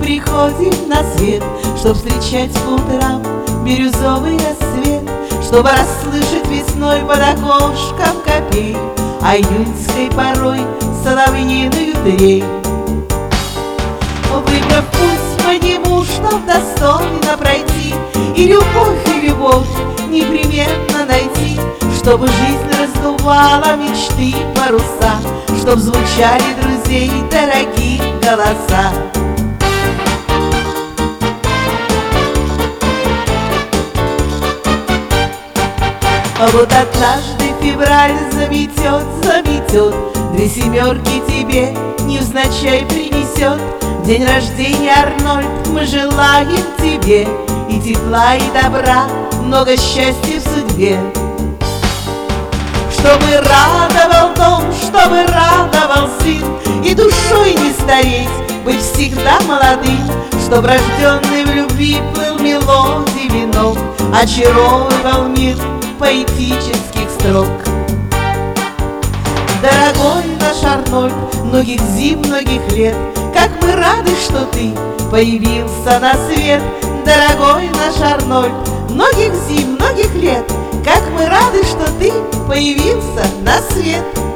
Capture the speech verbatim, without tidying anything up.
приходим на свет, чтоб встречать по утрам бирюзовый рассвет, чтобы расслышать весной под окошком копей, а июньской порой соловьиную трель. Выбрав путь по нему, чтоб достойно пройти, и любовь, и любовь непременно найти, чтобы жизнь раздувала мечты паруса, чтоб звучали друзей дорогие голоса. А вот однажды февраль заметет, заметет, две семерки тебе невзначай принесет. День рождения, Арнольд, мы желаем тебе и тепла, и добра, много счастья в судьбе. Чтобы радовал дом, чтобы радовал сын, и душой не стареть, быть всегда молодым, чтоб рожденный в любви плыл мелодий вином, очаровывал мир поэтических строк. Дорогой наш Арнольд, многих зим, многих лет, как мы рады, что ты появился на свет. Дорогой наш Арнольд, многих зим, многих лет, как мы рады, что ты появился на свет.